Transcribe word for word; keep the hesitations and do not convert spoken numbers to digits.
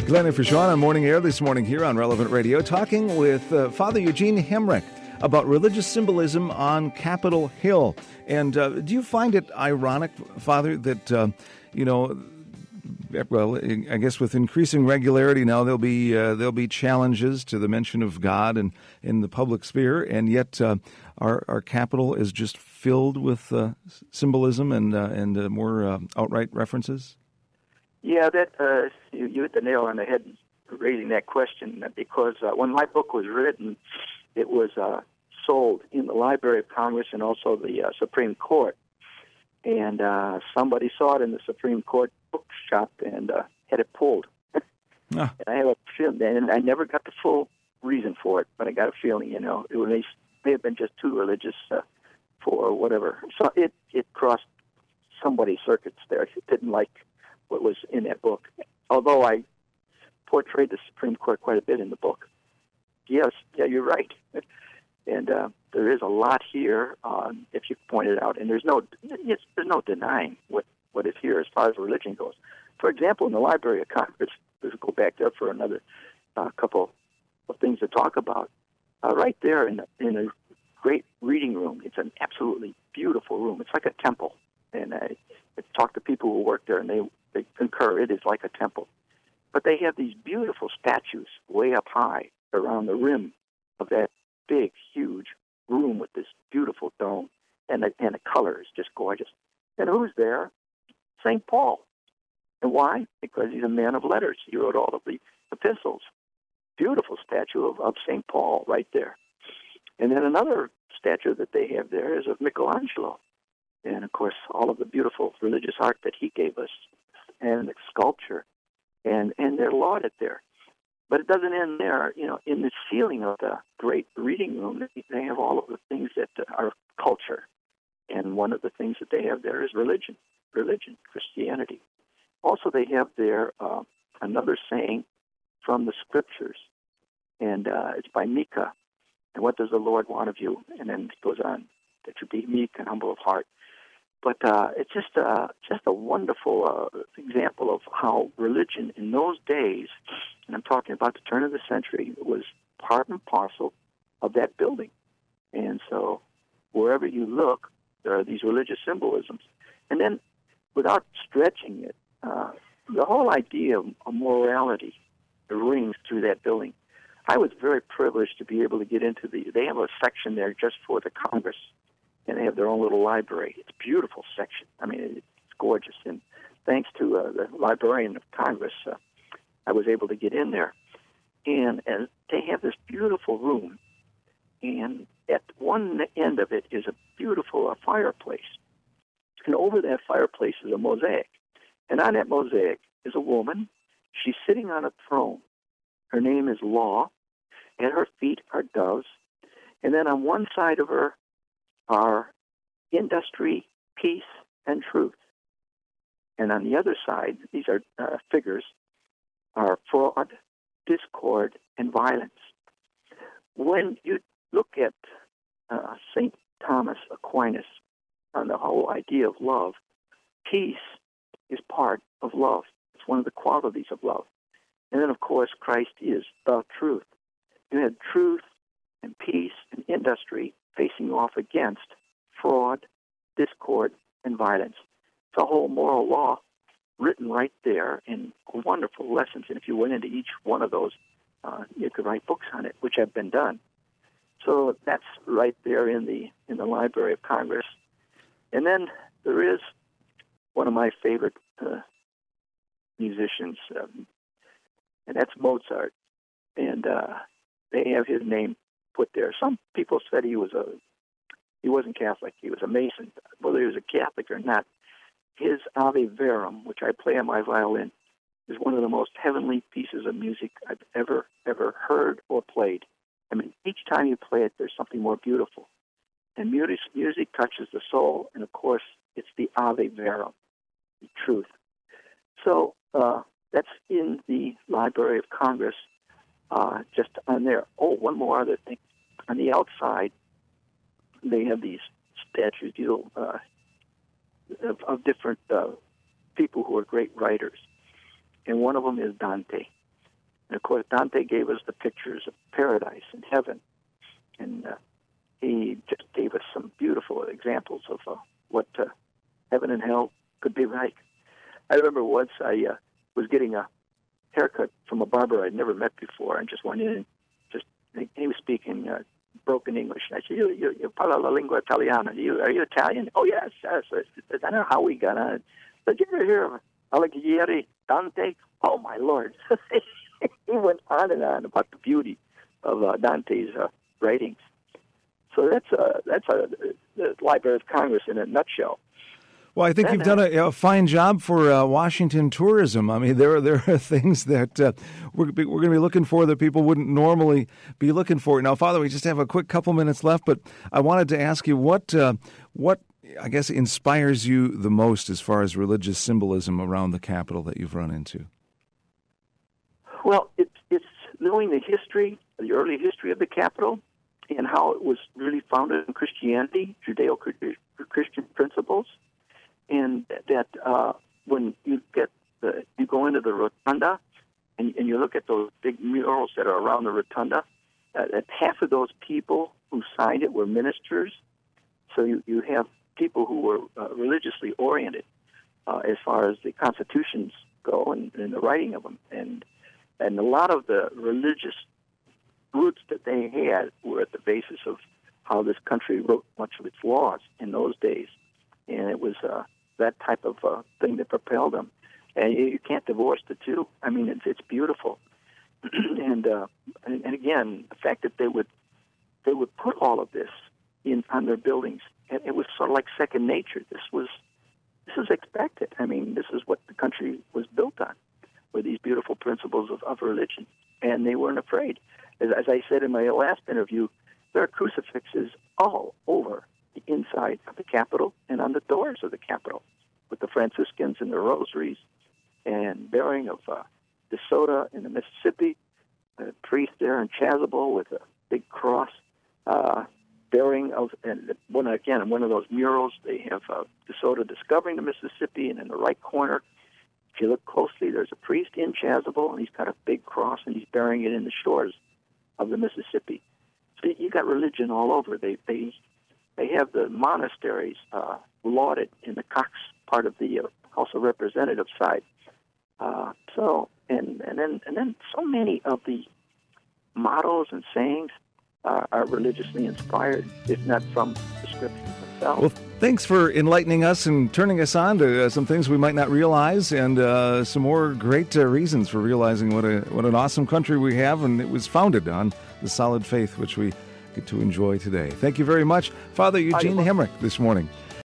Glenn and Fashawn on Morning Air this morning here on Relevant Radio, talking with uh, Father Eugene Hemrick about religious symbolism on Capitol Hill. And uh, do you find it ironic, Father, that, uh, you know, well, I guess with increasing regularity now, there'll be uh, there'll be challenges to the mention of God in, in the public sphere, and yet uh, our our Capitol is just filled with uh, symbolism and uh, and uh, more uh, outright references? Yeah, that uh, you, you hit the nail on the head raising that question, because uh, when my book was written, it was uh, sold in the Library of Congress and also the uh, Supreme Court. And uh, somebody saw it in the Supreme Court bookshop and uh, had it pulled. Ah. And I have a feeling, and I never got the full reason for it, but I got a feeling, you know, it may, may have been just too religious uh, for whatever. So it, it crossed somebody's circuits there. It didn't like what was in that book, although I portrayed the Supreme Court quite a bit in the book. Yes, yeah, you're right. And uh, there is a lot here, um, if you pointed out, and there's no it's, there's no denying what, what is here as far as religion goes. For example, in the Library of Congress, let's go back there for another uh, couple of things to talk about. Uh, right there in, in a great reading room, it's an absolutely beautiful room. It's like a temple. And I, I talked to people who work there, and they, they concur it is like a temple. But they have these beautiful statues way up high around the rim of that big, huge room with this beautiful dome, and the, and the color is just gorgeous. And who's there? Saint Paul. And why? Because he's a man of letters. He wrote all of the epistles. Beautiful statue of, of Saint Paul right there. And then another statue that they have there is of Michelangelo. And, of course, all of the beautiful religious art that he gave us, and the sculpture, and, and they're lauded there. But it doesn't end there. You know, in the ceiling of the great reading room, they have all of the things that are culture. And one of the things that they have there is religion, religion, Christianity. Also, they have there uh, another saying from the Scriptures, and uh, it's by Micah. And what does the Lord want of you? And then it goes on, that you be meek and humble of heart. But uh, it's just uh, just a wonderful uh, example of how religion in those days, and I'm talking about the turn of the century, was part and parcel of that building. And so wherever you look, there are these religious symbolisms. And then without stretching it, uh, the whole idea of, of morality rings through that building. I was very privileged to be able to get into the, they have a section there just for the Congress, and they have their own little library. It's a beautiful section. I mean, it's gorgeous. And thanks to uh, the librarian of Congress, uh, I was able to get in there. And, and they have this beautiful room, and at one end of it is a beautiful uh, fireplace. And over that fireplace is a mosaic. And on that mosaic is a woman. She's sitting on a throne. Her name is Law. At her feet are doves. And then on one side of her are industry, peace, and truth. And on the other side, these are uh, figures, are fraud, discord, and violence. When you look at uh, Saint Thomas Aquinas on the whole idea of love, peace is part of love. It's one of the qualities of love. And then, of course, Christ is the truth. You had truth and peace and industry facing off against fraud, discord, and violence. It's a whole moral law written right there in wonderful lessons. And if you went into each one of those, uh, you could write books on it, which have been done. So that's right there in the in the Library of Congress. And then there is one of my favorite uh, musicians, um, and that's Mozart. And uh, they have his name put there. Some people said he was a he wasn't Catholic. He was a Mason. Whether he was a Catholic or not, his Ave Verum, which I play on my violin, is one of the most heavenly pieces of music I've ever, ever heard or played. I mean, each time you play it, there's something more beautiful. And music, music touches the soul, and of course, it's the Ave Verum, the truth. So uh, that's in the Library of Congress, uh, just on there. Oh, one more other thing. On the outside, they have these statues you know, uh, of, of different uh, people who are great writers. And one of them is Dante. And of course, Dante gave us the pictures of paradise and heaven, and uh, he just gave us some beautiful examples of uh, what uh, heaven and hell could be like. I remember once I uh, was getting a haircut from a barber I'd never met before, and just went in and just he was speaking uh, broken English. And I said, "You, you, you parla la lingua italiana? You, are you Italian?" "Oh yes, yes." I don't know how we got on it. "Did you ever hear of Alighieri, Dante?" "Oh my Lord!" He went on and on about the beauty of uh, Dante's uh, writings. So that's uh, that's uh, the Library of Congress in a nutshell. Well, I think you've done a, a fine job for uh, Washington tourism. I mean, there are, there are things that uh, we're, we're going to be looking for that people wouldn't normally be looking for. Now, Father, we just have a quick couple minutes left, but I wanted to ask you what, uh, what I guess, inspires you the most as far as religious symbolism around the Capitol that you've run into? Well, it's, it's knowing the history, the early history of the Capitol, and how it was really founded in Christianity, Judeo-Christian principles. And that uh, when you get the, you go into the rotunda and, and you look at those big murals that are around the rotunda, uh, that half of those people who signed it were ministers. So you, you have people who were uh, religiously oriented uh, as far as the constitutions go and, and the writing of them. And, and a lot of the religious roots that they had were at the basis of how this country wrote much of its laws in those days. And it was uh, that type of uh, thing that propelled them. And you, you can't divorce the two. I mean, it's it's beautiful. and, uh, and and again, the fact that they would they would put all of this in on their buildings, and it was sort of like second nature. This was this is expected. I mean, this is what the country was built on, were these beautiful principles of, of religion, and they weren't afraid. As, as I said in my last interview, there are crucifixes all over the inside of the Capitol and on the doors of the Capitol, with the Franciscans and the rosaries, and bearing of uh, DeSoto in the Mississippi, a priest there in Chasuble with a big cross, uh, bearing of, and one again, in one of those murals, they have uh, DeSoto discovering the Mississippi, and in the right corner, if you look closely, there's a priest in Chasuble, and he's got a big cross, and he's bearing it in the shores of the Mississippi. So you got religion all over. They they they have the monasteries uh, lauded in the Cox part of the uh, House of Representatives side. Uh, so and and then and then so many of the mottos and sayings uh, are religiously inspired, if not from the scriptures themselves. Well, thanks for enlightening us and turning us on to uh, some things we might not realize, and uh, some more great uh, reasons for realizing what a what an awesome country we have, and it was founded on the solid faith which we get to enjoy today. Thank you very much, Father Eugene Hemrick, this morning.